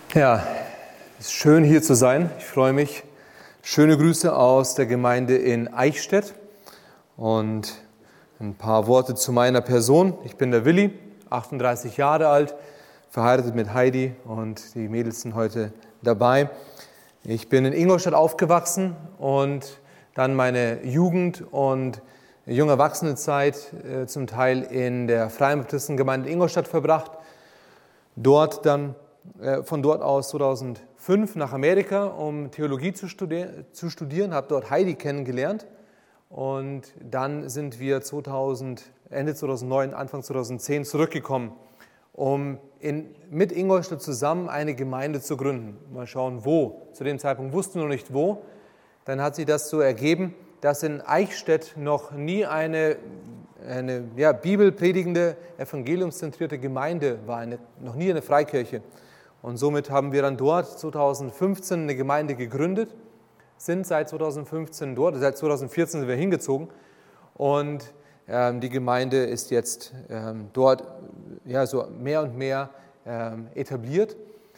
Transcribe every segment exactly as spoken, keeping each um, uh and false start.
Ja, es ist schön hier zu sein. Ich freue mich. Schöne Grüße aus der Gemeinde in Eichstätt und ein paar Worte zu meiner Person. Ich bin der Willi, achtunddreißig Jahre alt, verheiratet mit Heidi und die Mädels sind heute dabei. Ich bin in Ingolstadt aufgewachsen und dann meine Jugend und junge Erwachsenenzeit äh, zum Teil in der Freien Baptistengemeinde in Ingolstadt verbracht. Dort dann Von dort aus zweitausendfünf nach Amerika, um Theologie zu studieren, zu studieren, habe dort Heidi kennengelernt und dann sind wir zweitausend, Ende zweitausendneun, Anfang zweitausendzehn zurückgekommen, um in, mit Ingolstadt zusammen eine Gemeinde zu gründen. Mal schauen, wo. Zu dem Zeitpunkt wussten wir noch nicht, wo. Dann hat sich das so ergeben, dass in Eichstätt noch nie eine, eine ja, bibelpredigende, evangeliumszentrierte Gemeinde war, eine, noch nie eine Freikirche. Und somit haben wir dann dort zweitausendfünfzehn eine Gemeinde gegründet, sind seit zweitausendfünfzehn dort, seit zweitausendvierzehn sind wir hingezogen und ähm, die Gemeinde ist jetzt ähm, dort ja, so mehr und mehr ähm, etabliert.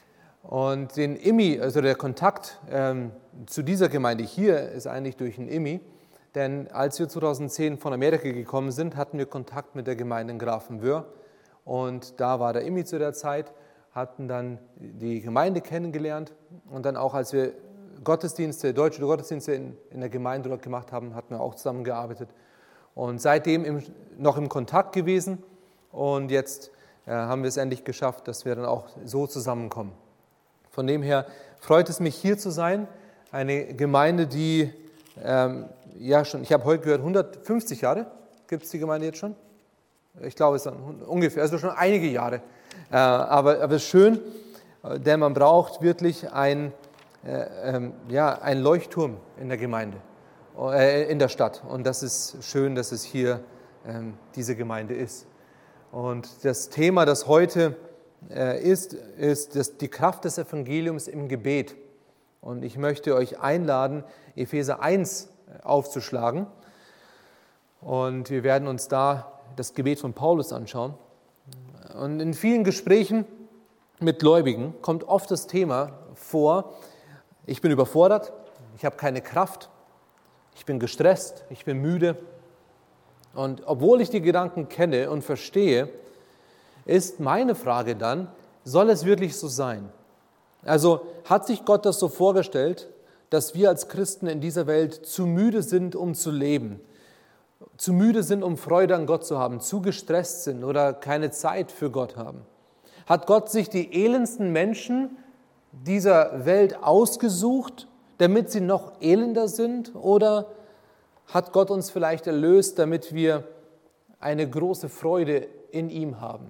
Und den I M I, also der Kontakt ähm, zu dieser Gemeinde hier ist eigentlich durch den I M I, denn als wir zweitausendzehn von Amerika gekommen sind, hatten wir Kontakt mit der Gemeinde in Grafenwöhr und da war der I M I zu der Zeit, hatten dann die Gemeinde kennengelernt und dann auch, als wir Gottesdienste, deutsche Gottesdienste in, in der Gemeinde dort gemacht haben, hatten wir auch zusammengearbeitet und seitdem im, noch im Kontakt gewesen und jetzt äh, haben wir es endlich geschafft, dass wir dann auch so zusammenkommen. Von dem her freut es mich, hier zu sein, eine Gemeinde, die, ähm, ja schon, ich habe heute gehört, hundertfünfzig Jahre, gibt es die Gemeinde jetzt schon? Ich glaube, es sind ungefähr, also schon einige Jahre. Äh, aber, aber es ist schön, denn man braucht wirklich ein, äh, ähm, ja, ein Leuchtturm in der Gemeinde, äh, in der Stadt. Und das ist schön, dass es hier ähm, diese Gemeinde ist. Und das Thema, das heute äh, ist, ist das, die Kraft des Evangeliums im Gebet. Und ich möchte euch einladen, Epheser eins aufzuschlagen. Und wir werden uns da das Gebet von Paulus anschauen. Und in vielen Gesprächen mit Gläubigen kommt oft das Thema vor, ich bin überfordert, ich habe keine Kraft, ich bin gestresst, ich bin müde. Und obwohl ich die Gedanken kenne und verstehe, ist meine Frage dann, soll es wirklich so sein? Also hat sich Gott das so vorgestellt, dass wir als Christen in dieser Welt zu müde sind, um zu leben? Zu müde sind, um Freude an Gott zu haben, zu gestresst sind oder keine Zeit für Gott haben? Hat Gott sich die elendsten Menschen dieser Welt ausgesucht, damit sie noch elender sind? Oder hat Gott uns vielleicht erlöst, damit wir eine große Freude in ihm haben?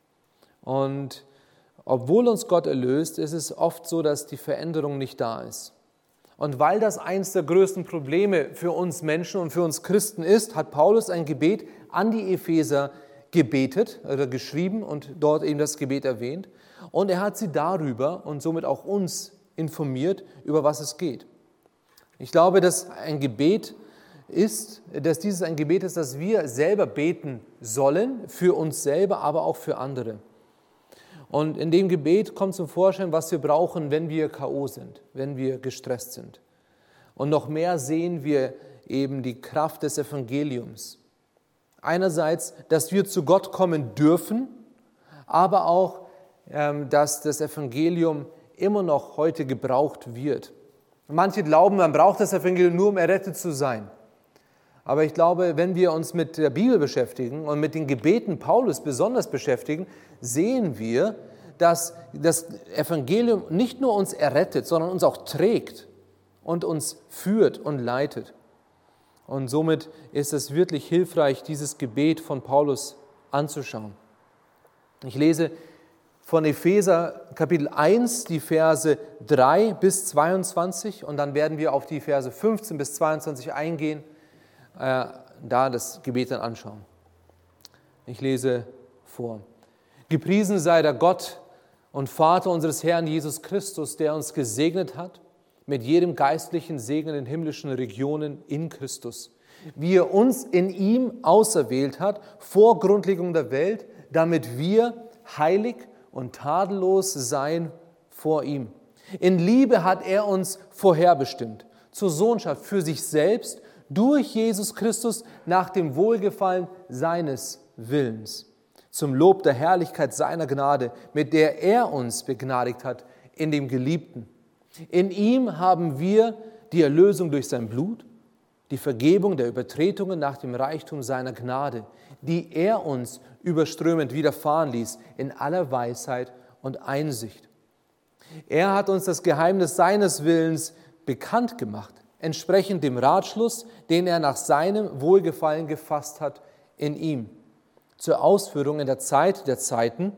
Und obwohl uns Gott erlöst, ist es oft so, dass die Veränderung nicht da ist. Und weil das eines der größten Probleme für uns Menschen und für uns Christen ist, hat Paulus ein Gebet an die Epheser gebetet oder geschrieben und dort eben das Gebet erwähnt. Und er hat sie darüber und somit auch uns informiert, über was es geht. Ich glaube, dass ein Gebet ist, dass dieses ein Gebet ist, das wir selber beten sollen, für uns selber, aber auch für andere. Und in dem Gebet kommt zum Vorschein, was wir brauchen, wenn wir K O sind, wenn wir gestresst sind. Und noch mehr sehen wir eben die Kraft des Evangeliums. Einerseits, dass wir zu Gott kommen dürfen, aber auch, dass das Evangelium immer noch heute gebraucht wird. Manche glauben, man braucht das Evangelium nur, um errettet zu sein. Aber ich glaube, wenn wir uns mit der Bibel beschäftigen und mit den Gebeten Paulus besonders beschäftigen, sehen wir, dass das Evangelium nicht nur uns errettet, sondern uns auch trägt und uns führt und leitet. Und somit ist es wirklich hilfreich, dieses Gebet von Paulus anzuschauen. Ich lese von Epheser Kapitel eins die Verse drei bis zweiundzwanzig und dann werden wir auf die Verse fünfzehn bis zweiundzwanzig eingehen, äh, da das Gebet dann anschauen. Ich lese vor. Gepriesen sei der Gott und Vater unseres Herrn Jesus Christus, der uns gesegnet hat mit jedem geistlichen Segen in den himmlischen Regionen in Christus, wie er uns in ihm auserwählt hat vor Grundlegung der Welt, damit wir heilig und tadellos sein vor ihm. In Liebe hat er uns vorherbestimmt, zur Sohnschaft für sich selbst, durch Jesus Christus nach dem Wohlgefallen seines Willens, zum Lob der Herrlichkeit seiner Gnade, mit der er uns begnadigt hat in dem Geliebten. In ihm haben wir die Erlösung durch sein Blut, die Vergebung der Übertretungen nach dem Reichtum seiner Gnade, die er uns überströmend widerfahren ließ in aller Weisheit und Einsicht. Er hat uns das Geheimnis seines Willens bekannt gemacht, entsprechend dem Ratschluss, den er nach seinem Wohlgefallen gefasst hat in ihm, zur Ausführung in der Zeit der Zeiten,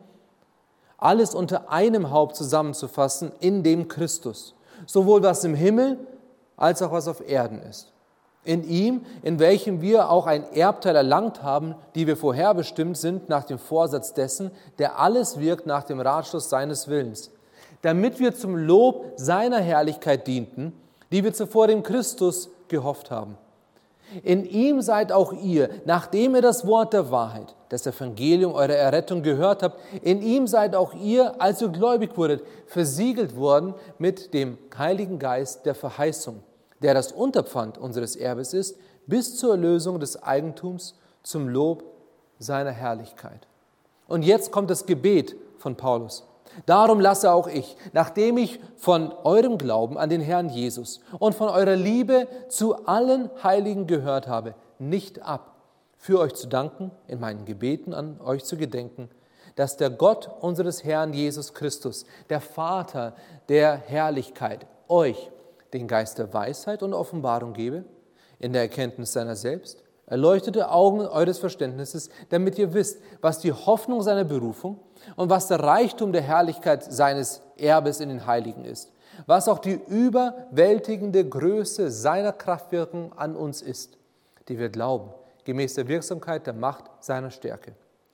alles unter einem Haupt zusammenzufassen, in dem Christus, sowohl was im Himmel als auch was auf Erden ist. In ihm, in welchem wir auch ein Erbteil erlangt haben, die wir vorherbestimmt sind nach dem Vorsatz dessen, der alles wirkt nach dem Ratschluss seines Willens, damit wir zum Lob seiner Herrlichkeit dienten, die wir zuvor dem Christus gehofft haben. In ihm seid auch ihr, nachdem ihr das Wort der Wahrheit, das Evangelium eurer Errettung gehört habt, in ihm seid auch ihr, als ihr gläubig wurdet, versiegelt worden mit dem Heiligen Geist der Verheißung, der das Unterpfand unseres Erbes ist, bis zur Erlösung des Eigentums zum Lob seiner Herrlichkeit. Und jetzt kommt das Gebet von Paulus. Darum lasse auch ich, nachdem ich von eurem Glauben an den Herrn Jesus und von eurer Liebe zu allen Heiligen gehört habe, nicht ab, für euch zu danken, in meinen Gebeten an euch zu gedenken, dass der Gott unseres Herrn Jesus Christus, der Vater der Herrlichkeit, euch den Geist der Weisheit und Offenbarung gebe, in der Erkenntnis seiner selbst, erleuchtete Augen eures Verständnisses, damit ihr wisst, was die Hoffnung seiner Berufung und was der Reichtum der Herrlichkeit seines Erbes in den Heiligen ist, was auch die überwältigende Größe seiner Kraftwirkung an uns ist, die wir glauben, gemäß der Wirksamkeit der Macht seiner Stärke.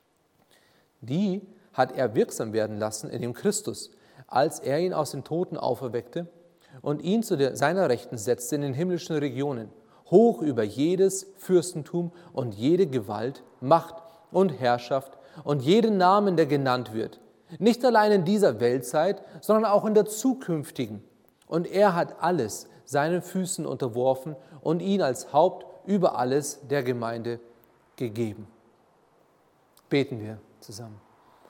Die hat er wirksam werden lassen in dem Christus, als er ihn aus den Toten auferweckte und ihn zu der, seiner Rechten setzte in den himmlischen Regionen, hoch über jedes Fürstentum und jede Gewalt, Macht und Herrschaft und jeden Namen, der genannt wird, nicht allein in dieser Weltzeit, sondern auch in der zukünftigen. Und er hat alles seinen Füßen unterworfen und ihn als Haupt über alles der Gemeinde gegeben. Beten wir zusammen.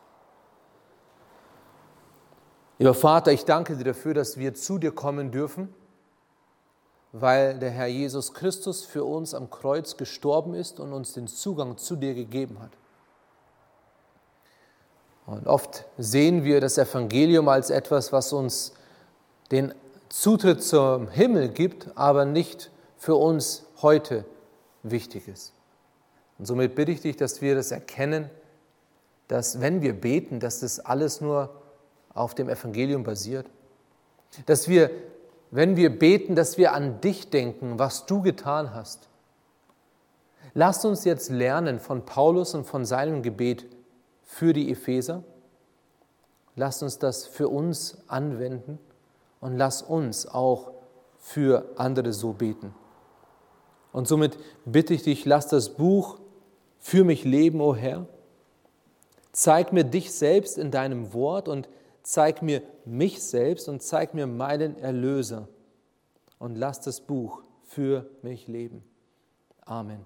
Lieber Vater, ich danke dir dafür, dass wir zu dir kommen dürfen, weil der Herr Jesus Christus für uns am Kreuz gestorben ist und uns den Zugang zu dir gegeben hat. Und oft sehen wir das Evangelium als etwas, was uns den Zutritt zum Himmel gibt, aber nicht für uns heute wichtig ist. Und somit bitte ich dich, dass wir das erkennen, dass wenn wir beten, dass das alles nur auf dem Evangelium basiert. Dass wir, wenn wir beten, dass wir an dich denken, was du getan hast. Lasst uns jetzt lernen von Paulus und von seinem Gebet für die Epheser. Lasst uns das für uns anwenden und lass uns auch für andere so beten. Und somit bitte ich dich, lass das Buch für mich leben, o Herr. Zeig mir dich selbst in deinem Wort und zeig mir mich selbst und zeig mir meinen Erlöser. Und lass das Buch für mich leben. Amen.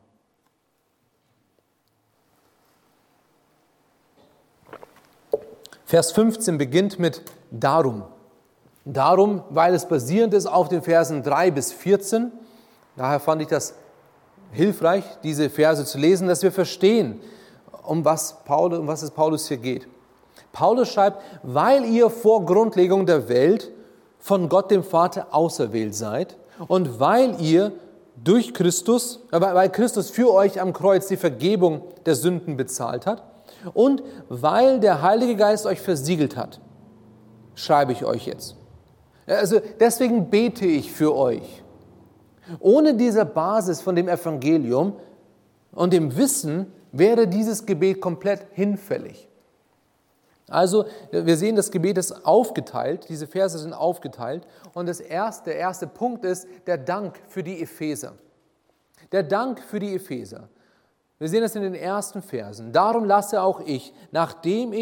Vers fünfzehn beginnt mit darum. Darum, weil es basierend ist auf den Versen drei bis vierzehn. Daher fand ich das hilfreich, diese Verse zu lesen, dass wir verstehen, um was, Paulus, um was es Paulus hier geht. Paulus schreibt, weil ihr vor Grundlegung der Welt von Gott dem Vater auserwählt seid und weil ihr durch Christus, weil Christus für euch am Kreuz die Vergebung der Sünden bezahlt hat und weil der Heilige Geist euch versiegelt hat, schreibe ich euch jetzt. Also deswegen bete ich für euch. Ohne diese Basis von dem Evangelium und dem Wissen wäre dieses Gebet komplett hinfällig. Also wir sehen, das Gebet ist aufgeteilt, diese Verse sind aufgeteilt und das erste, der erste Punkt ist der Dank für die Epheser. Der Dank für die Epheser. Wir sehen das in den ersten Versen. Darum lasse auch ich, nachdem ich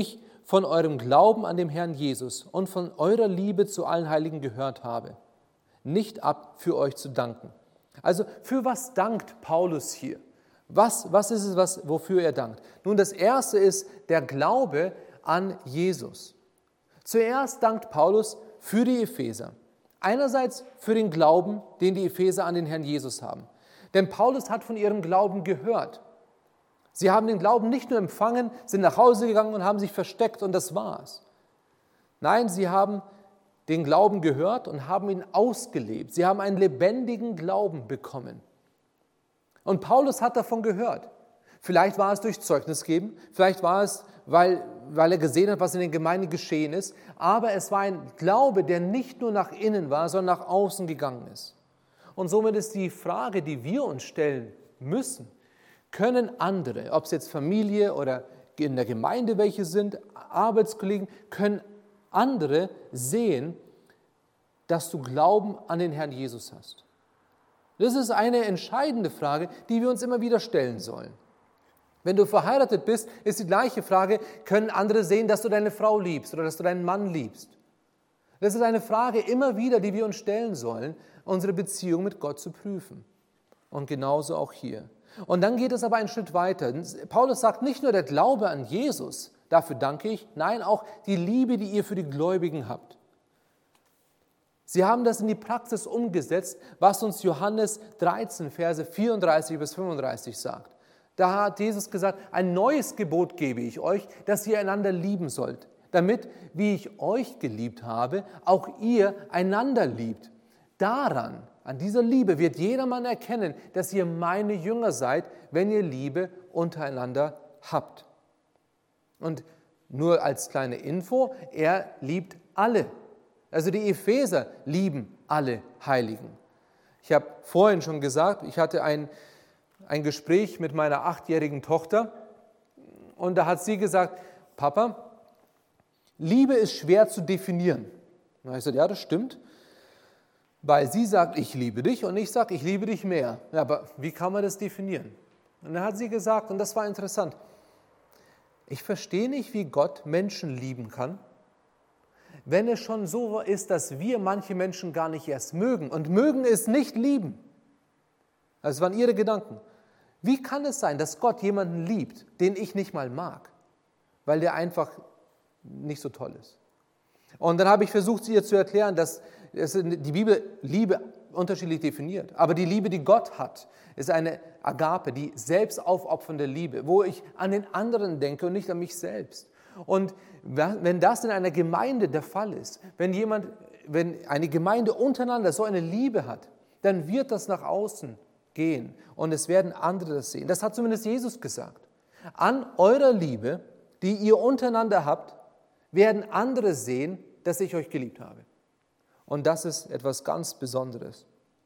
von eurem Glauben an den Herrn Jesus und von eurer Liebe zu allen Heiligen gehört habe, nicht ab, für euch zu danken. Also für was dankt Paulus hier? Was, was ist es, was, wofür er dankt? Nun, das Erste ist der Glaube an Jesus. Zuerst dankt Paulus für die Epheser. Einerseits für den Glauben, den die Epheser an den Herrn Jesus haben. Denn Paulus hat von ihrem Glauben gehört. Sie haben den Glauben nicht nur empfangen, sind nach Hause gegangen und haben sich versteckt und das war's. Nein, sie haben den Glauben gehört und haben ihn ausgelebt. Sie haben einen lebendigen Glauben bekommen. Und Paulus hat davon gehört. Vielleicht war es durch Zeugnis geben, vielleicht war es, weil, weil er gesehen hat, was in den Gemeinden geschehen ist, aber es war ein Glaube, der nicht nur nach innen war, sondern nach außen gegangen ist. Und somit ist die Frage, die wir uns stellen müssen, können andere, ob es jetzt Familie oder in der Gemeinde welche sind, Arbeitskollegen, können andere sehen, dass du Glauben an den Herrn Jesus hast? Das ist eine entscheidende Frage, die wir uns immer wieder stellen sollen. Wenn du verheiratet bist, ist die gleiche Frage, können andere sehen, dass du deine Frau liebst oder dass du deinen Mann liebst? Das ist eine Frage immer wieder, die wir uns stellen sollen, unsere Beziehung mit Gott zu prüfen. Und genauso auch hier. Und dann geht es aber einen Schritt weiter. Paulus sagt nicht nur der Glaube an Jesus, dafür danke ich, nein, auch die Liebe, die ihr für die Gläubigen habt. Sie haben das in die Praxis umgesetzt, was uns Johannes dreizehn, Verse vierunddreißig bis fünfunddreißig sagt. Da hat Jesus gesagt, ein neues Gebot gebe ich euch, dass ihr einander lieben sollt, damit, wie ich euch geliebt habe, auch ihr einander liebt. Daran, an dieser Liebe wird jedermann erkennen, dass ihr meine Jünger seid, wenn ihr Liebe untereinander habt. Und nur als kleine Info, er liebt alle. Also die Epheser lieben alle Heiligen. Ich habe vorhin schon gesagt, ich hatte ein, ein Gespräch mit meiner achtjährigen Tochter und da hat sie gesagt, Papa, Liebe ist schwer zu definieren. Da habe ich gesagt, ja, das stimmt, weil sie sagt, ich liebe dich und ich sage, ich liebe dich mehr. Ja, aber wie kann man das definieren? Und dann hat sie gesagt, und das war interessant, ich verstehe nicht, wie Gott Menschen lieben kann, wenn es schon so ist, dass wir manche Menschen gar nicht erst mögen. Und mögen ist nicht lieben. Das waren ihre Gedanken. Wie kann es sein, dass Gott jemanden liebt, den ich nicht mal mag, weil der einfach nicht so toll ist? Und dann habe ich versucht, ihr zu erklären, dass die Bibel Liebe unterschiedlich definiert. Aber die Liebe, die Gott hat, ist eine Agape, die selbstaufopfernde Liebe, wo ich an den anderen denke und nicht an mich selbst. Und wenn das in einer Gemeinde der Fall ist, wenn jemand, wenn eine Gemeinde untereinander so eine Liebe hat, dann wird das nach außen gehen und es werden andere das sehen. Das hat zumindest Jesus gesagt. An eurer Liebe, die ihr untereinander habt, werden andere sehen, dass ich euch geliebt habe. Und das ist etwas ganz Besonderes.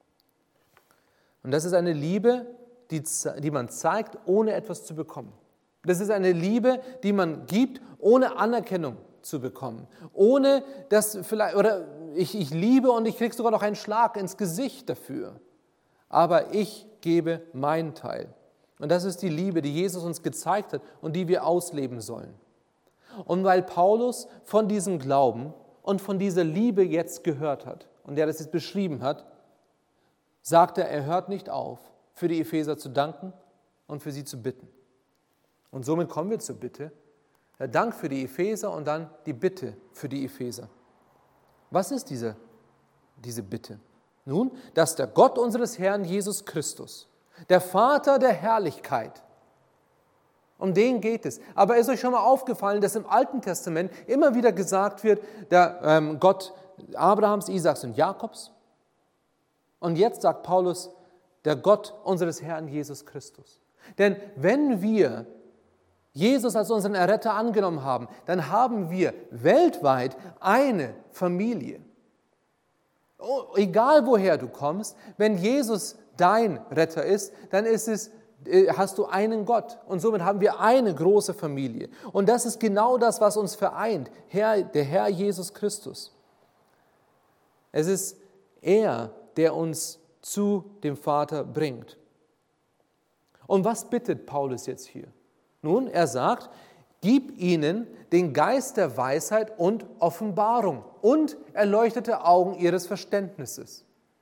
Und das ist eine Liebe, die, die man zeigt, ohne etwas zu bekommen. Das ist eine Liebe, die man gibt, ohne Anerkennung zu bekommen. Ohne dass vielleicht, oder ich, ich liebe und ich kriege sogar noch einen Schlag ins Gesicht dafür. Aber ich gebe meinen Teil. Und das ist die Liebe, die Jesus uns gezeigt hat und die wir ausleben sollen. Und weil Paulus von diesem Glauben und von dieser Liebe jetzt gehört hat und der das jetzt beschrieben hat, sagt er, er hört nicht auf, für die Epheser zu danken und für sie zu bitten. Und somit kommen wir zur Bitte. Der Dank für die Epheser und dann die Bitte für die Epheser. Was ist diese, diese Bitte? Nun, dass der Gott unseres Herrn Jesus Christus, der Vater der Herrlichkeit, um den geht es. Aber ist euch schon mal aufgefallen, dass im Alten Testament immer wieder gesagt wird, der ähm, Gott Abrahams, Isaaks und Jakobs? Und jetzt sagt Paulus, der Gott unseres Herrn Jesus Christus. Denn wenn wir Jesus als unseren Erretter angenommen haben, dann haben wir weltweit eine Familie. Oh, egal woher du kommst, wenn Jesus dein Retter ist, dann ist es, hast du einen Gott und somit haben wir eine große Familie. Und das ist genau das, was uns vereint, Herr, der Herr Jesus Christus. Es ist er, der uns zu dem Vater bringt. Und was bittet Paulus jetzt hier? Nun, er sagt, gib ihnen den Geist der Weisheit und Offenbarung und erleuchtete Augen ihres Verständnisses.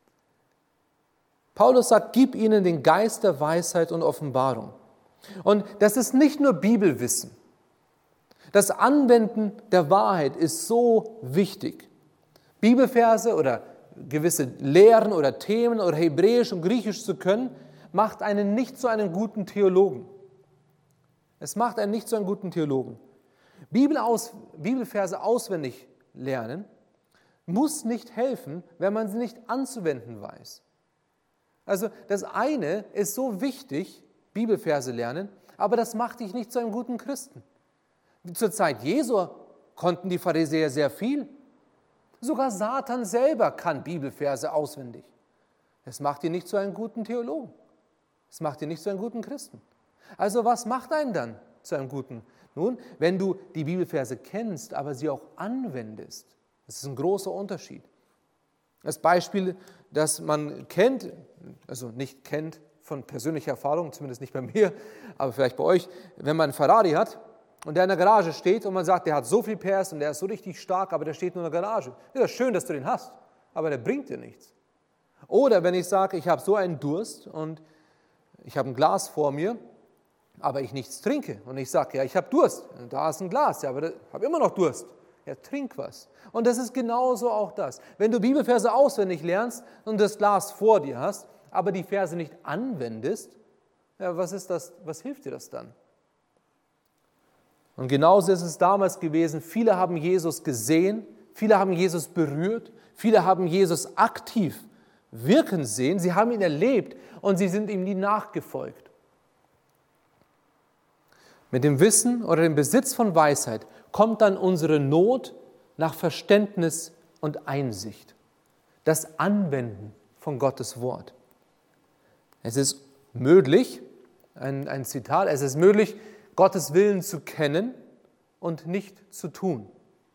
Paulus sagt, gib ihnen den Geist der Weisheit und Offenbarung. Und das ist nicht nur Bibelwissen. Das Anwenden der Wahrheit ist so wichtig. Bibelverse oder gewisse Lehren oder Themen oder Hebräisch und Griechisch zu können, macht einen nicht zu einem guten Theologen. Es macht einen nicht zu einem guten Theologen. Bibel aus, Bibelverse auswendig lernen muss nicht helfen, wenn man sie nicht anzuwenden weiß. Also das eine ist so wichtig, Bibelverse lernen, aber das macht dich nicht zu einem guten Christen. Zur Zeit Jesu konnten die Pharisäer sehr viel. Sogar Satan selber kann Bibelverse auswendig. Das macht ihn nicht zu einem guten Theologen. Das macht ihn nicht zu einem guten Christen. Also was macht einen dann zu einem guten? Nun, wenn du die Bibelverse kennst, aber sie auch anwendest, das ist ein großer Unterschied. Das Beispiel, das man kennt, also nicht kennt von persönlicher Erfahrung, zumindest nicht bei mir, aber vielleicht bei euch, wenn man einen Ferrari hat und der in der Garage steht und man sagt, der hat so viel P S und der ist so richtig stark, aber der steht nur in der Garage. Ja, schön, dass du den hast, aber der bringt dir nichts. Oder wenn ich sage, ich habe so einen Durst und ich habe ein Glas vor mir, aber ich nichts trinke und ich sage, ja, ich habe Durst, da ist ein Glas, ja, aber ich habe immer noch Durst. Ja, trink was. Und das ist genauso auch das. Wenn du Bibelverse auswendig lernst und das Glas vor dir hast, aber die Verse nicht anwendest, ja, was ist das, was hilft dir das dann? Und genauso ist es damals gewesen. Viele haben Jesus gesehen, viele haben Jesus berührt, viele haben Jesus aktiv wirken sehen, sie haben ihn erlebt und sie sind ihm nie nachgefolgt. Mit dem Wissen oder dem Besitz von Weisheit kommt dann unsere Not nach Verständnis und Einsicht. Das Anwenden von Gottes Wort. Es ist möglich, ein, ein Zitat, es ist möglich, Gottes Willen zu kennen und nicht zu tun.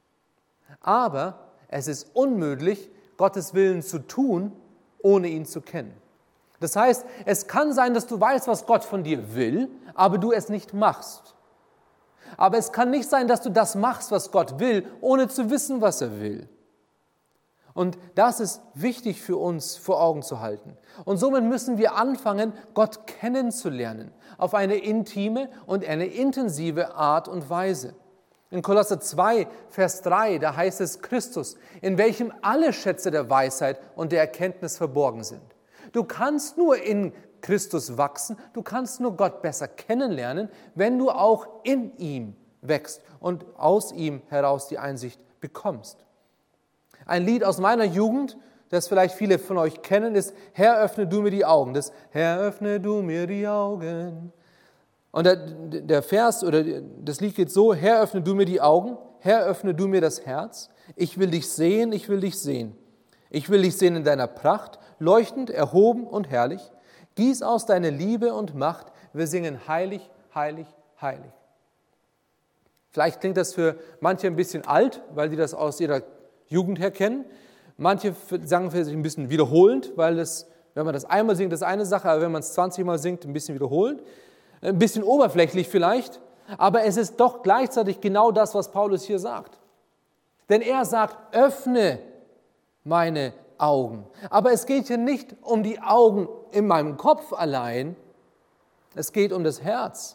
Aber es ist unmöglich, Gottes Willen zu tun, ohne ihn zu kennen. Das heißt, es kann sein, dass du weißt, was Gott von dir will, aber du es nicht machst. Aber es kann nicht sein, dass du das machst, was Gott will, ohne zu wissen, was er will. Und das ist wichtig für uns vor Augen zu halten. Und somit müssen wir anfangen, Gott kennenzulernen, auf eine intime und eine intensive Art und Weise. In Kolosser zwei, Vers drei, da heißt es Christus, in welchem alle Schätze der Weisheit und der Erkenntnis verborgen sind. Du kannst nur in Christus wachsen, du kannst nur Gott besser kennenlernen, wenn du auch in ihm wächst und aus ihm heraus die Einsicht bekommst. Ein Lied aus meiner Jugend, das vielleicht viele von euch kennen, ist Herr, öffne du mir die Augen. Das Herr, öffne du mir die Augen. Und der, der Vers oder das Lied geht so, Herr, öffne du mir die Augen, Herr, öffne du mir das Herz. Ich will dich sehen, ich will dich sehen. Ich will dich sehen in deiner Pracht, leuchtend, erhoben und herrlich. Gieß aus deiner Liebe und Macht. Wir singen heilig, heilig, heilig. Vielleicht klingt das für manche ein bisschen alt, weil die das aus ihrer Jugend her kennen. Manche sagen für sich ein bisschen wiederholend, weil das, wenn man das einmal singt, das ist eine Sache, aber wenn man es zwanzig Mal singt, ein bisschen wiederholend. Ein bisschen oberflächlich vielleicht, aber es ist doch gleichzeitig genau das, was Paulus hier sagt. Denn er sagt, öffne meine Augen. Aber es geht hier nicht um die Augen in meinem Kopf allein, es geht um das Herz.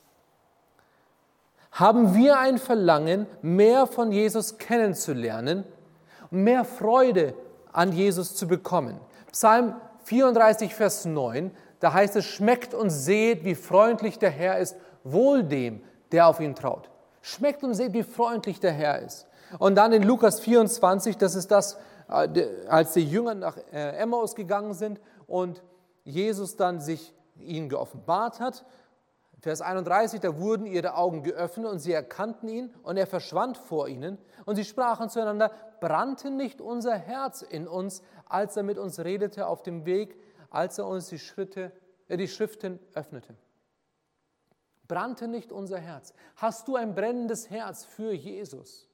Haben wir ein Verlangen, mehr von Jesus kennenzulernen, mehr Freude an Jesus zu bekommen? Psalm vierunddreißig, Vers neun, da heißt es, schmeckt und seht, wie freundlich der Herr ist, wohl dem, der auf ihn traut. Schmeckt und seht, wie freundlich der Herr ist. Und dann in Lukas vierundzwanzig, das ist das, als die Jünger nach Emmaus gegangen sind und Jesus dann sich ihnen geoffenbart hat. Vers einunddreißig, da wurden ihre Augen geöffnet und sie erkannten ihn und er verschwand vor ihnen. Und sie sprachen zueinander, brannte nicht unser Herz in uns, als er mit uns redete auf dem Weg, als er uns die, Schritte, äh, die Schriften öffnete. Brannte nicht unser Herz? Hast du ein brennendes Herz für Jesus?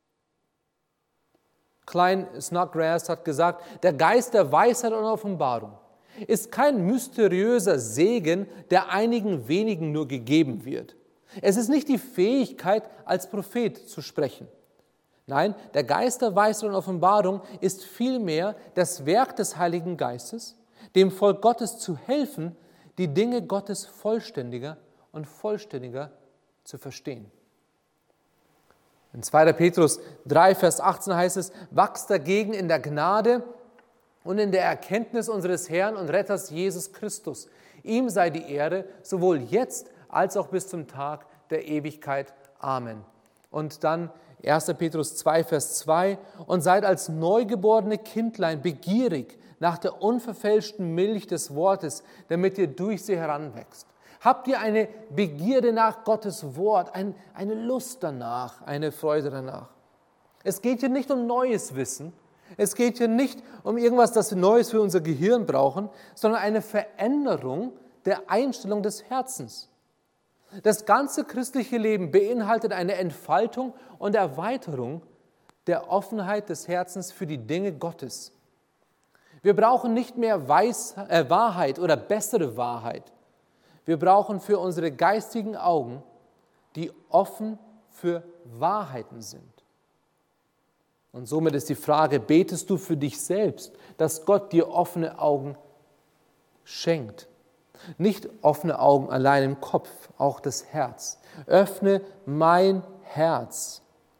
Klein Snodgrass hat gesagt, der Geist der Weisheit und Offenbarung ist kein mysteriöser Segen, der einigen wenigen nur gegeben wird. Es ist nicht die Fähigkeit, als Prophet zu sprechen. Nein, der Geist der Weisheit und Offenbarung ist vielmehr das Werk des Heiligen Geistes, dem Volk Gottes zu helfen, die Dinge Gottes vollständiger und vollständiger zu verstehen. In zweiter Petrus drei, Vers achtzehn heißt es, wachst dagegen in der Gnade und in der Erkenntnis unseres Herrn und Retters Jesus Christus. Ihm sei die Ehre, sowohl jetzt als auch bis zum Tag der Ewigkeit. Amen. Und dann erster Petrus zwei, Vers zwei, und seid als neugeborene Kindlein begierig nach der unverfälschten Milch des Wortes, damit ihr durch sie heranwächst. Habt ihr eine Begierde nach Gottes Wort, ein, eine Lust danach, eine Freude danach? Es geht hier nicht um neues Wissen, es geht hier nicht um irgendwas, das wir Neues für unser Gehirn brauchen, sondern eine Veränderung der Einstellung des Herzens. Das ganze christliche Leben beinhaltet eine Entfaltung und Erweiterung der Offenheit des Herzens für die Dinge Gottes. Wir brauchen nicht mehr Weis, äh, Wahrheit oder bessere Wahrheit. Wir brauchen für unsere geistigen Augen, die offen für Wahrheiten sind. Und somit ist die Frage, betest du für dich selbst, dass Gott dir offene Augen schenkt? Nicht offene Augen allein im Kopf, auch das Herz. Öffne mein Herz.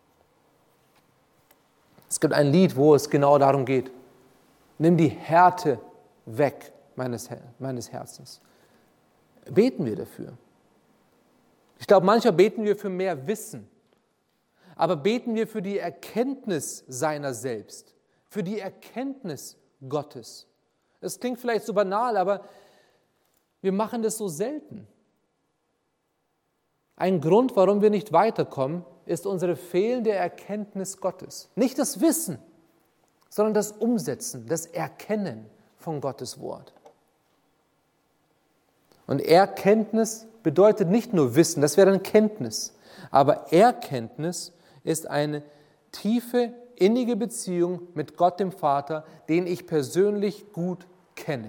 Es gibt ein Lied, wo es genau darum geht. Nimm die Härte weg meines, meines Herzens. Beten wir dafür. Ich glaube, manchmal beten wir für mehr Wissen. Aber beten wir für die Erkenntnis seiner selbst, für die Erkenntnis Gottes. Es klingt vielleicht so banal, aber wir machen das so selten. Ein Grund, warum wir nicht weiterkommen, ist unsere fehlende Erkenntnis Gottes. Nicht das Wissen, sondern das Umsetzen, das Erkennen von Gottes Wort. Und Erkenntnis bedeutet nicht nur Wissen, das wäre dann Kenntnis. Aber Erkenntnis ist eine tiefe, innige Beziehung mit Gott dem Vater, den ich persönlich gut kenne.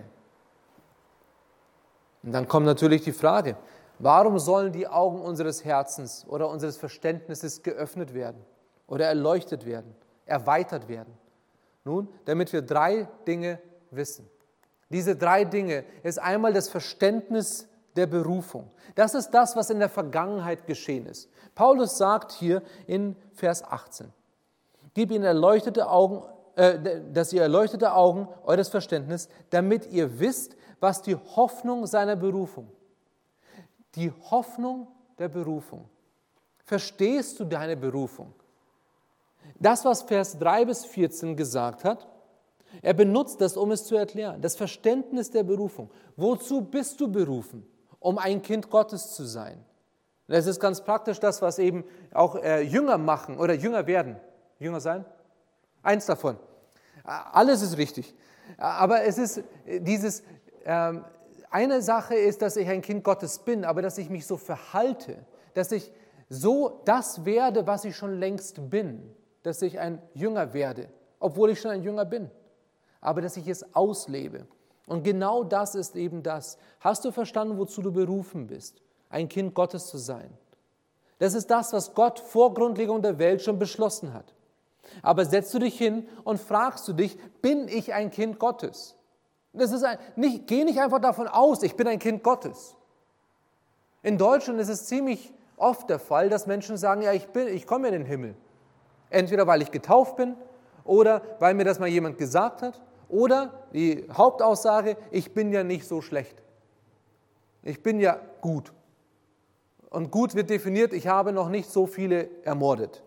Und dann kommt natürlich die Frage, warum sollen die Augen unseres Herzens oder unseres Verständnisses geöffnet werden oder erleuchtet werden, erweitert werden? Nun, damit wir drei Dinge wissen. Diese drei Dinge ist einmal das Verständnis der Berufung. Das ist das, was in der Vergangenheit geschehen ist. Paulus sagt hier in Vers achtzehn, gib ihnen erleuchtete Augen, äh, dass ihr erleuchtete Augen eures Verständnis, damit ihr wisst, was die Hoffnung seiner Berufung. Die Hoffnung der Berufung. Verstehst du deine Berufung? Das, was Vers drei bis vierzehn gesagt hat, er benutzt das, um es zu erklären. Das Verständnis der Berufung. Wozu bist du berufen? Um ein Kind Gottes zu sein. Das ist ganz praktisch das, was eben auch äh, Jünger machen oder Jünger werden. Jünger sein? Eins davon. Alles ist richtig. Aber es ist dieses, ähm, eine Sache ist, dass ich ein Kind Gottes bin, aber dass ich mich so verhalte, dass ich so das werde, was ich schon längst bin, dass ich ein Jünger werde, obwohl ich schon ein Jünger bin, aber dass ich es auslebe. Und genau das ist eben das. Hast du verstanden, wozu du berufen bist, ein Kind Gottes zu sein? Das ist das, was Gott vor Grundlegung der Welt schon beschlossen hat. Aber setzt du dich hin und fragst du dich, bin ich ein Kind Gottes? Das ist ein, nicht, geh nicht einfach davon aus, ich bin ein Kind Gottes. In Deutschland ist es ziemlich oft der Fall, dass Menschen sagen, ja, ich, bin, ich komme in den Himmel. Entweder weil ich getauft bin oder weil mir das mal jemand gesagt hat oder die Hauptaussage, ich bin ja nicht so schlecht. Ich bin ja gut. Und gut wird definiert, ich habe noch nicht so viele ermordet.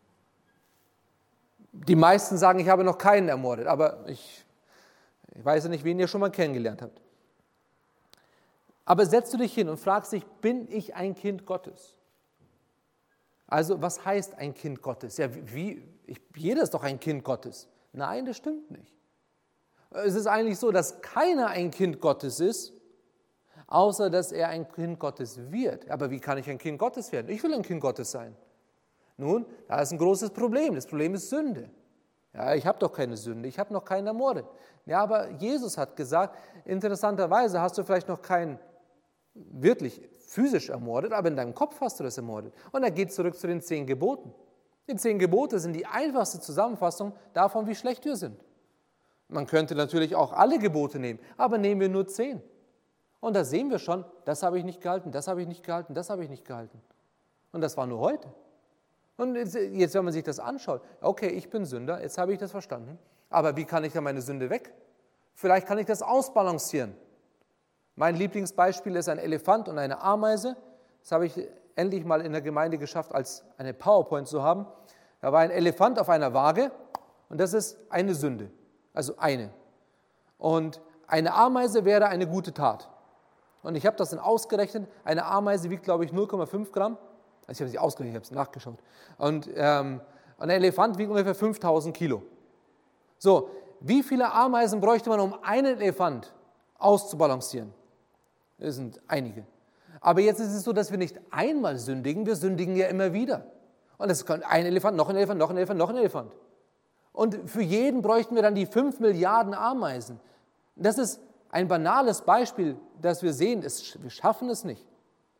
Die meisten sagen, ich habe noch keinen ermordet, aber ich, ich weiß ja nicht, wen ihr schon mal kennengelernt habt. Aber setzt du dich hin und fragst dich, bin ich ein Kind Gottes? Also, was heißt ein Kind Gottes? Ja, wie, ich, jeder ist doch ein Kind Gottes. Nein, das stimmt nicht. Es ist eigentlich so, dass keiner ein Kind Gottes ist, außer dass er ein Kind Gottes wird. Aber wie kann ich ein Kind Gottes werden? Ich will ein Kind Gottes sein. Nun, da ist ein großes Problem. Das Problem ist Sünde. Ja, ich habe doch keine Sünde, ich habe noch keinen ermordet. Ja, aber Jesus hat gesagt, interessanterweise hast du vielleicht noch keinen wirklich physisch ermordet, aber in deinem Kopf hast du das ermordet. Und er geht zurück zu den zehn Geboten. Die zehn Gebote sind die einfachste Zusammenfassung davon, wie schlecht wir sind. Man könnte natürlich auch alle Gebote nehmen, aber nehmen wir nur zehn. Und da sehen wir schon, das habe ich nicht gehalten, das habe ich nicht gehalten, das habe ich nicht gehalten. Und das war nur heute. Und jetzt, wenn man sich das anschaut, okay, ich bin Sünder, jetzt habe ich das verstanden, aber wie kann ich da meine Sünde weg? Vielleicht kann ich das ausbalancieren. Mein Lieblingsbeispiel ist ein Elefant und eine Ameise. Das habe ich endlich mal in der Gemeinde geschafft, als eine PowerPoint zu haben. Da war ein Elefant auf einer Waage und das ist eine Sünde, also eine. Und eine Ameise wäre eine gute Tat. Und ich habe das dann ausgerechnet, eine Ameise wiegt, glaube ich, null Komma fünf Gramm. Also ich habe es nicht ausgerechnet, ich habe es nachgeschaut. Und ähm, ein Elefant wiegt ungefähr fünftausend Kilo. So, wie viele Ameisen bräuchte man, um einen Elefant auszubalancieren? Das sind einige. Aber jetzt ist es so, dass wir nicht einmal sündigen, wir sündigen ja immer wieder. Und es kommt ein Elefant, noch ein Elefant, noch ein Elefant, noch ein Elefant. Und für jeden bräuchten wir dann die fünf Milliarden Ameisen. Das ist ein banales Beispiel, das wir sehen, es, wir schaffen es nicht.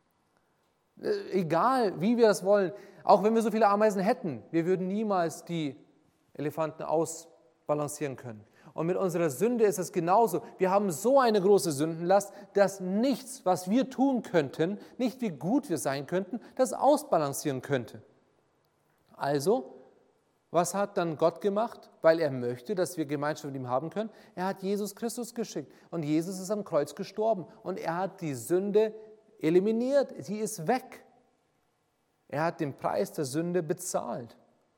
Egal, wie wir das wollen, auch wenn wir so viele Ameisen hätten, wir würden niemals die Elefanten ausbalancieren können. Und mit unserer Sünde ist es genauso. Wir haben so eine große Sündenlast, dass nichts, was wir tun könnten, nicht wie gut wir sein könnten, das ausbalancieren könnte. Also, was hat dann Gott gemacht? Weil er möchte, dass wir Gemeinschaft mit ihm haben können. Er hat Jesus Christus geschickt und Jesus ist am Kreuz gestorben und er hat die Sünde eliminiert. Sie ist weg. Er hat den Preis der Sünde bezahlt.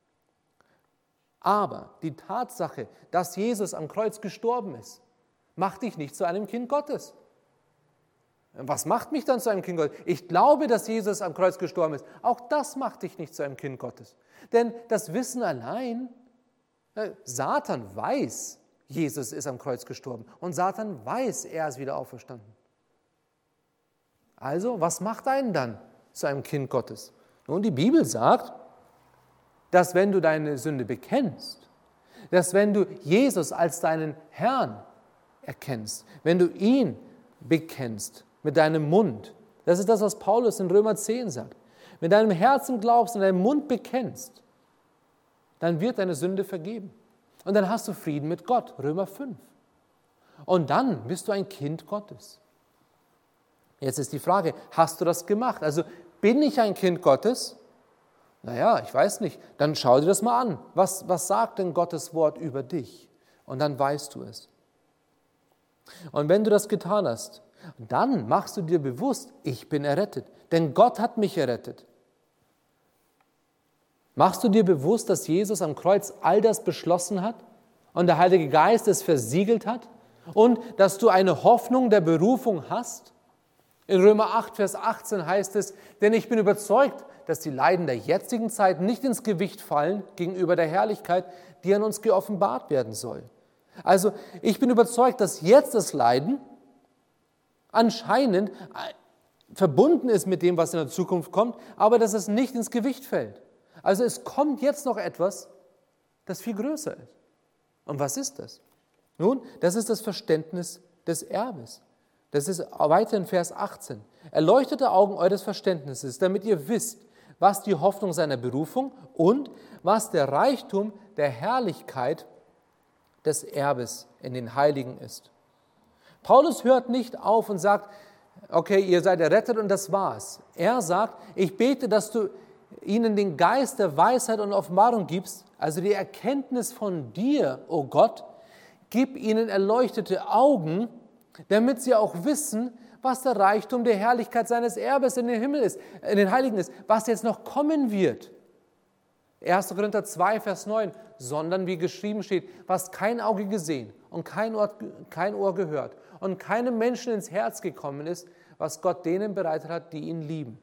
Aber die Tatsache, dass Jesus am Kreuz gestorben ist, macht dich nicht zu einem Kind Gottes. Was macht mich dann zu einem Kind Gottes? Ich glaube, dass Jesus am Kreuz gestorben ist. Auch das macht dich nicht zu einem Kind Gottes. Denn das Wissen allein, Satan weiß, Jesus ist am Kreuz gestorben. Und Satan weiß, er ist wieder auferstanden. Also, was macht einen dann zu einem Kind Gottes? Nun, die Bibel sagt, dass wenn du deine Sünde bekennst, dass wenn du Jesus als deinen Herrn erkennst, wenn du ihn bekennst mit deinem Mund, das ist das, was Paulus in Römer zehn sagt, wenn du deinem Herzen glaubst und deinem Mund bekennst, dann wird deine Sünde vergeben. Und dann hast du Frieden mit Gott, Römer fünf. Und dann bist du ein Kind Gottes. Jetzt ist die Frage, hast du das gemacht? Also bin ich ein Kind Gottes? Naja, ich weiß nicht. Dann schau dir das mal an. Was, was sagt denn Gottes Wort über dich? Und dann weißt du es. Und wenn du das getan hast, dann machst du dir bewusst, ich bin errettet. Denn Gott hat mich errettet. Machst du dir bewusst, dass Jesus am Kreuz all das beschlossen hat und der Heilige Geist es versiegelt hat? Und dass du eine Hoffnung der Berufung hast? In Römer acht, Vers achtzehn heißt es, denn ich bin überzeugt, dass die Leiden der jetzigen Zeit nicht ins Gewicht fallen gegenüber der Herrlichkeit, die an uns geoffenbart werden soll. Also ich bin überzeugt, dass jetzt das Leiden anscheinend verbunden ist mit dem, was in der Zukunft kommt, aber dass es nicht ins Gewicht fällt. Also es kommt jetzt noch etwas, das viel größer ist. Und was ist das? Nun, das ist das Verständnis des Erbes. Das ist weiter in Vers achtzehn. Erleuchtete Augen eures Verständnisses, damit ihr wisst, was die Hoffnung seiner Berufung und was der Reichtum der Herrlichkeit des Erbes in den Heiligen ist. Paulus hört nicht auf und sagt, okay, ihr seid errettet und das war's. Er sagt, ich bete, dass du ihnen den Geist der Weisheit und Offenbarung gibst, also die Erkenntnis von dir, o Gott, gib ihnen erleuchtete Augen, damit sie auch wissen, was der Reichtum der Herrlichkeit seines Erbes in den Himmel ist, in den Heiligen ist, was jetzt noch kommen wird. erster Korinther zwei, Vers neun, sondern wie geschrieben steht, was kein Auge gesehen und kein Ohr, kein Ohr gehört und keinem Menschen ins Herz gekommen ist, was Gott denen bereitet hat, die ihn lieben.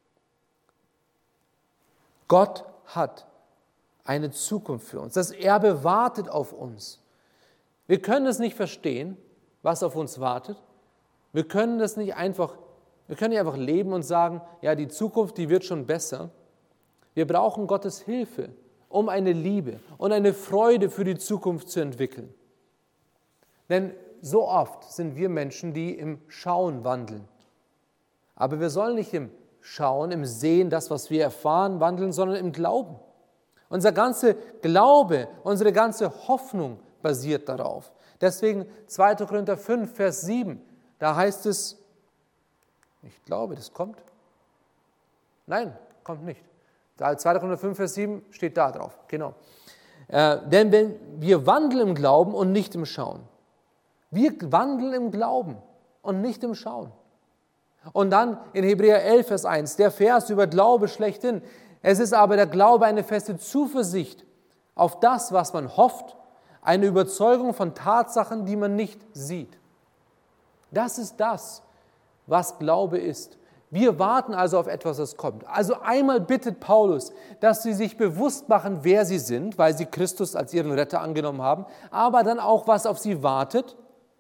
Gott hat eine Zukunft für uns. Das Erbe wartet auf uns. Wir können es nicht verstehen, was auf uns wartet. Wir können das nicht einfach, wir können nicht einfach leben und sagen, ja, die Zukunft, die wird schon besser. Wir brauchen Gottes Hilfe, um eine Liebe und eine Freude für die Zukunft zu entwickeln. Denn so oft sind wir Menschen, die im Schauen wandeln. Aber wir sollen nicht im Schauen, im Sehen, das, was wir erfahren, wandeln, sondern im Glauben. Unser ganzer Glaube, unsere ganze Hoffnung basiert darauf. Deswegen zweiter Korinther fünf, Vers sieben, da heißt es, ich glaube, das kommt. Nein, kommt nicht. zweiter Korinther fünf, Vers sieben steht da drauf, genau. Äh, denn wenn wir wandeln im Glauben und nicht im Schauen. Wir wandeln im Glauben und nicht im Schauen. Und dann in Hebräer elf, Vers eins, der Vers über Glaube schlechthin. Es ist aber der Glaube eine feste Zuversicht auf das, was man hofft, eine Überzeugung von Tatsachen, die man nicht sieht. Das ist das, was Glaube ist. Wir warten also auf etwas, das kommt. Also einmal bittet Paulus, dass sie sich bewusst machen, wer sie sind, weil sie Christus als ihren Retter angenommen haben, aber dann auch, was auf sie wartet.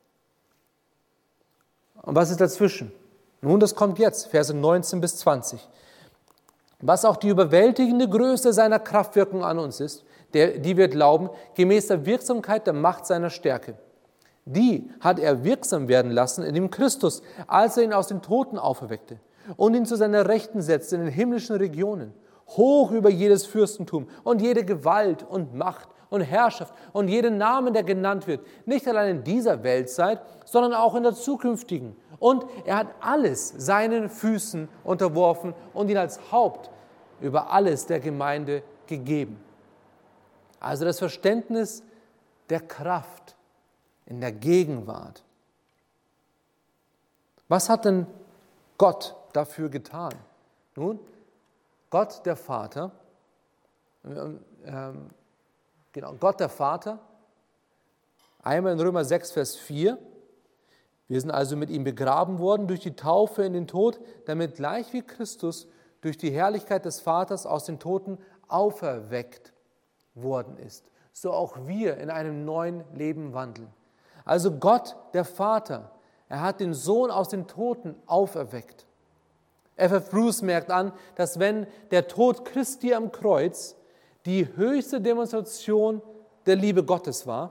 Und was ist dazwischen? Nun, das kommt jetzt, Verse neunzehn bis zwanzig. Was auch die überwältigende Größe seiner Kraftwirkung an uns ist, der, die wir glauben, gemäß der Wirksamkeit der Macht seiner Stärke. Die hat er wirksam werden lassen in dem Christus, als er ihn aus den Toten auferweckte und ihn zu seiner Rechten setzte in den himmlischen Regionen, hoch über jedes Fürstentum und jede Gewalt und Macht und Herrschaft und jeden Namen, der genannt wird, nicht allein in dieser Weltzeit, sondern auch in der zukünftigen. Und er hat alles seinen Füßen unterworfen und ihn als Haupt über alles der Gemeinde gegeben. Also das Verständnis der Kraft in der Gegenwart. Was hat denn Gott dafür getan? Nun, Gott der Vater, ähm, ähm, genau, Gott der Vater, einmal in Römer sechs, Vers vier, wir sind also mit ihm begraben worden durch die Taufe in den Tod, damit gleich wie Christus durch die Herrlichkeit des Vaters aus den Toten auferweckt worden ist, so auch wir in einem neuen Leben wandeln. Also Gott, der Vater, er hat den Sohn aus den Toten auferweckt. F F Bruce merkt an, dass wenn der Tod Christi am Kreuz die höchste Demonstration der Liebe Gottes war,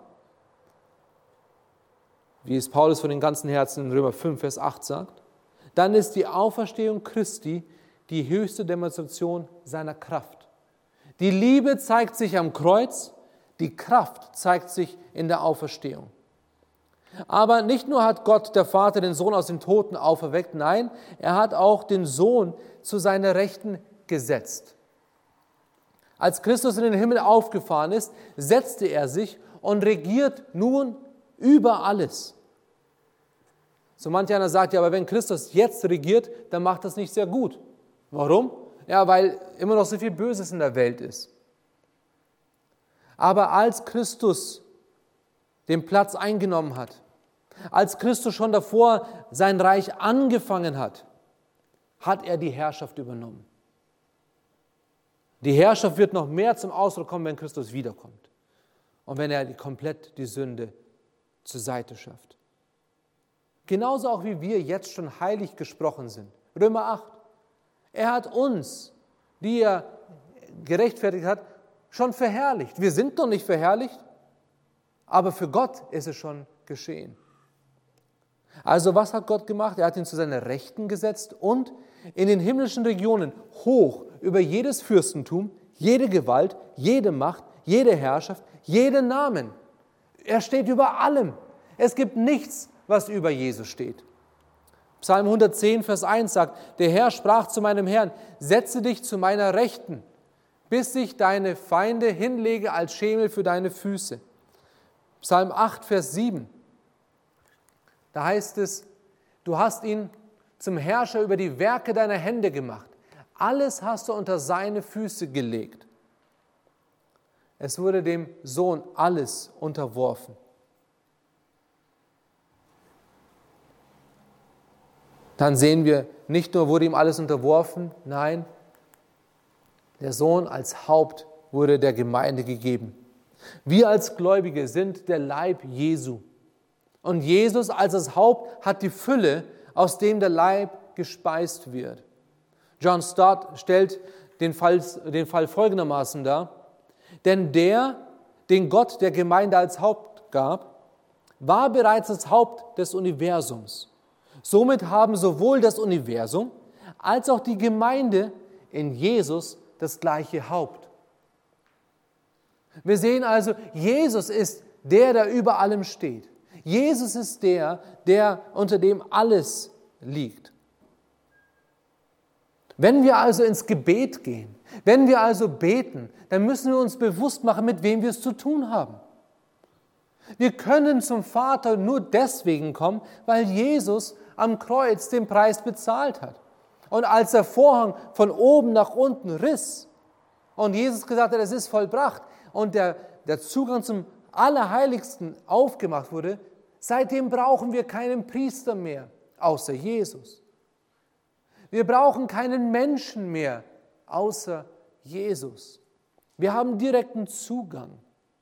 wie es Paulus von den ganzen Herzen in Römer fünf, Vers acht sagt, dann ist die Auferstehung Christi die höchste Demonstration seiner Kraft. Die Liebe zeigt sich am Kreuz, die Kraft zeigt sich in der Auferstehung. Aber nicht nur hat Gott, der Vater, den Sohn aus den Toten auferweckt, nein, er hat auch den Sohn zu seiner Rechten gesetzt. Als Christus in den Himmel aufgefahren ist, setzte er sich und regiert nun über alles. So manch einer sagt ja, aber wenn Christus jetzt regiert, dann macht das nicht sehr gut. Warum? Ja, weil immer noch so viel Böses in der Welt ist. Aber als Christus den Platz eingenommen hat, als Christus schon davor sein Reich angefangen hat, hat er die Herrschaft übernommen. Die Herrschaft wird noch mehr zum Ausdruck kommen, wenn Christus wiederkommt und wenn er komplett die Sünde zur Seite schafft. Genauso auch wie wir jetzt schon heilig gesprochen sind. Römer acht. Er hat uns, die er gerechtfertigt hat, schon verherrlicht. Wir sind noch nicht verherrlicht, aber für Gott ist es schon geschehen. Also was hat Gott gemacht? Er hat ihn zu seiner Rechten gesetzt und in den himmlischen Regionen hoch über jedes Fürstentum, jede Gewalt, jede Macht, jede Herrschaft, jeden Namen. Er steht über allem. Es gibt nichts, was über Jesus steht. Psalm hundertzehn, Vers eins sagt, der Herr sprach zu meinem Herrn, setze dich zu meiner Rechten, bis ich deine Feinde hinlege als Schemel für deine Füße. Psalm acht, Vers sieben, da heißt es, du hast ihn zum Herrscher über die Werke deiner Hände gemacht. Alles hast du unter seine Füße gelegt. Es wurde dem Sohn alles unterworfen. Dann sehen wir, nicht nur wurde ihm alles unterworfen, nein, der Sohn als Haupt wurde der Gemeinde gegeben. Wir als Gläubige sind der Leib Jesu. Und Jesus als das Haupt hat die Fülle, aus dem der Leib gespeist wird. John Stott stellt den Fall, den Fall folgendermaßen dar. Denn der, den Gott der Gemeinde als Haupt gab, war bereits das Haupt des Universums. Somit haben sowohl das Universum als auch die Gemeinde in Jesus das gleiche Haupt. Wir sehen also, Jesus ist der, der über allem steht. Jesus ist der, der unter dem alles liegt. Wenn wir also ins Gebet gehen, wenn wir also beten, dann müssen wir uns bewusst machen, mit wem wir es zu tun haben. Wir können zum Vater nur deswegen kommen, weil Jesus am Kreuz den Preis bezahlt hat. Und als der Vorhang von oben nach unten riss und Jesus gesagt hat, es ist vollbracht und der, der Zugang zum Allerheiligsten aufgemacht wurde, seitdem brauchen wir keinen Priester mehr, außer Jesus. Wir brauchen keinen Menschen mehr, außer Jesus. Wir haben direkten Zugang.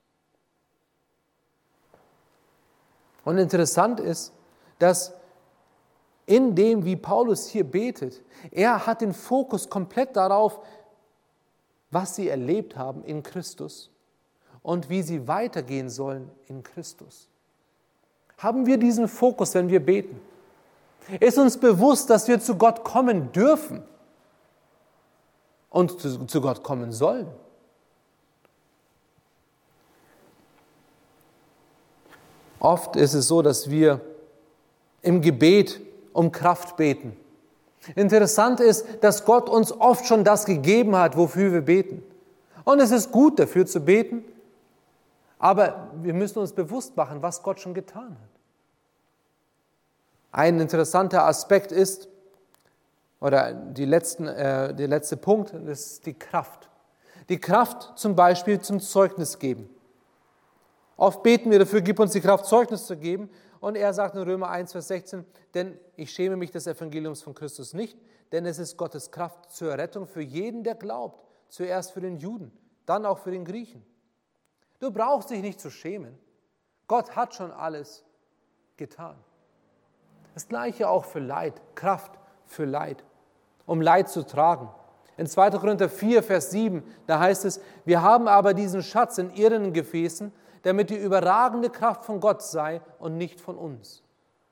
Und interessant ist, dass in dem, wie Paulus hier betet, er hat den Fokus komplett darauf, was sie erlebt haben in Christus und wie sie weitergehen sollen in Christus. Haben wir diesen Fokus, wenn wir beten? Ist uns bewusst, dass wir zu Gott kommen dürfen und zu, zu Gott kommen sollen? Oft ist es so, dass wir im Gebet um Kraft beten. Interessant ist, dass Gott uns oft schon das gegeben hat, wofür wir beten. Und es ist gut, dafür zu beten, aber wir müssen uns bewusst machen, was Gott schon getan hat. Ein interessanter Aspekt ist, oder die letzten, äh, der letzte Punkt, das ist die Kraft. Die Kraft zum Beispiel zum Zeugnis geben. Oft beten wir dafür, gib uns die Kraft, Zeugnis zu geben. Und er sagt in Römer eins, Vers sechzehn, denn ich schäme mich des Evangeliums von Christus nicht, denn es ist Gottes Kraft zur Rettung für jeden, der glaubt. Zuerst für den Juden, dann auch für den Griechen. Du brauchst dich nicht zu schämen. Gott hat schon alles getan. Das Gleiche auch für Leid, Kraft für Leid, um Leid zu tragen. In zweiter Korinther vier, Vers sieben, da heißt es, wir haben aber diesen Schatz in irdenen Gefäßen, damit die überragende Kraft von Gott sei und nicht von uns.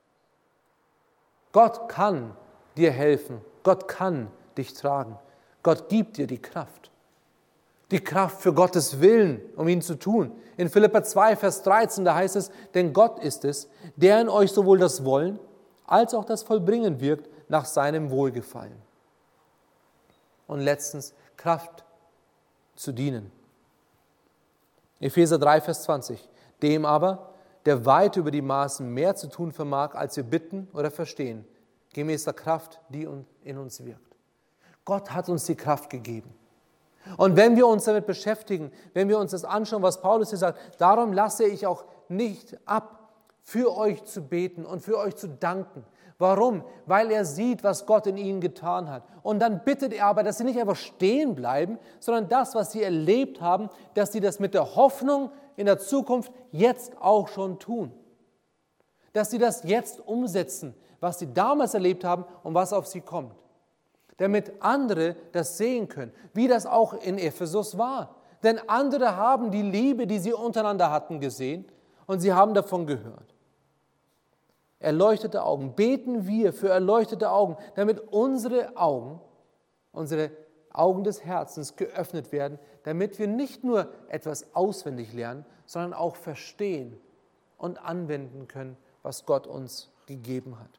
Gott kann dir helfen, Gott kann dich tragen, Gott gibt dir die Kraft. Die Kraft für Gottes Willen, um ihn zu tun. In Philipper zwei, Vers dreizehn, da heißt es, denn Gott ist es, der in euch sowohl das Wollen als auch das Vollbringen wirkt nach seinem Wohlgefallen. Und letztens Kraft zu dienen. Epheser drei, Vers zwanzig. Dem aber, der weit über die Maßen mehr zu tun vermag, als wir bitten oder verstehen, gemäß der Kraft, die in uns wirkt. Gott hat uns die Kraft gegeben. Und wenn wir uns damit beschäftigen, wenn wir uns das anschauen, was Paulus hier sagt, darum lasse ich auch nicht ab, für euch zu beten und für euch zu danken. Warum? Weil er sieht, was Gott in ihnen getan hat. Und dann bittet er aber, dass sie nicht einfach stehen bleiben, sondern das, was sie erlebt haben, dass sie das mit der Hoffnung in der Zukunft jetzt auch schon tun. Dass sie das jetzt umsetzen, was sie damals erlebt haben und was auf sie kommt. Damit andere das sehen können, wie das auch in Ephesus war. Denn andere haben die Liebe, die sie untereinander hatten, gesehen und sie haben davon gehört. Erleuchtete Augen. Beten wir für erleuchtete Augen, damit unsere Augen, unsere Augen des Herzens geöffnet werden, damit wir nicht nur etwas auswendig lernen, sondern auch verstehen und anwenden können, was Gott uns gegeben hat.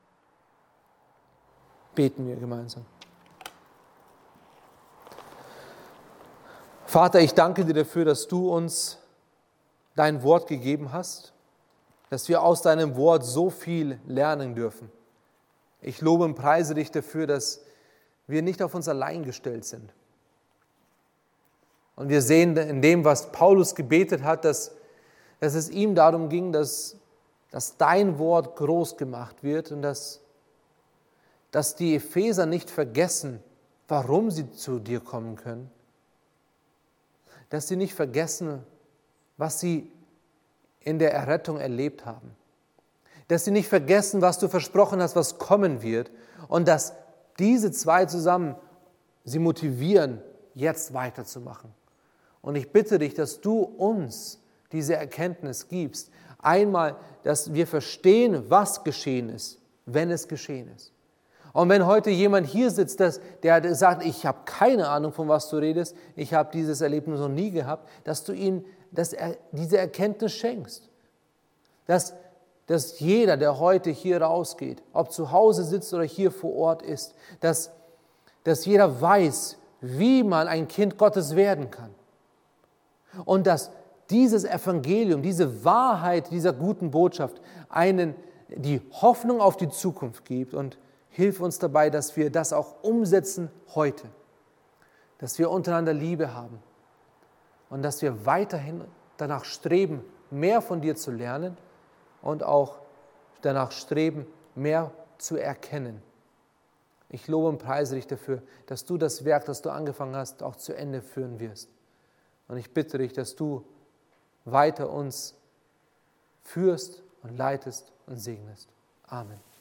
Beten wir gemeinsam. Vater, ich danke dir dafür, dass du uns dein Wort gegeben hast, dass wir aus deinem Wort so viel lernen dürfen. Ich lobe und preise dich dafür, dass wir nicht auf uns allein gestellt sind. Und wir sehen in dem, was Paulus gebetet hat, dass, dass es ihm darum ging, dass, dass dein Wort groß gemacht wird und dass, dass die Epheser nicht vergessen, warum sie zu dir kommen können. Dass sie nicht vergessen, was sie in der Errettung erlebt haben. Dass sie nicht vergessen, was du versprochen hast, was kommen wird. Und dass diese zwei zusammen sie motivieren, jetzt weiterzumachen. Und ich bitte dich, dass du uns diese Erkenntnis gibst. Einmal, dass wir verstehen, was geschehen ist. wenn es geschehen ist. Und wenn heute jemand hier sitzt, das, der sagt, ich habe keine Ahnung, von was du redest, ich habe dieses Erlebnis noch nie gehabt, dass du ihm dass er, diese Erkenntnis schenkst. Dass, dass jeder, der heute hier rausgeht, ob zu Hause sitzt oder hier vor Ort ist, dass, dass jeder weiß, wie man ein Kind Gottes werden kann. Und dass dieses Evangelium, diese Wahrheit dieser guten Botschaft einen die Hoffnung auf die Zukunft gibt und hilf uns dabei, dass wir das auch umsetzen heute, dass wir untereinander Liebe haben und dass wir weiterhin danach streben, mehr von dir zu lernen und auch danach streben, mehr zu erkennen. Ich lobe und preise dich dafür, dass du das Werk, das du angefangen hast, auch zu Ende führen wirst. Und ich bitte dich, dass du weiter uns führst und leitest und segnest. Amen.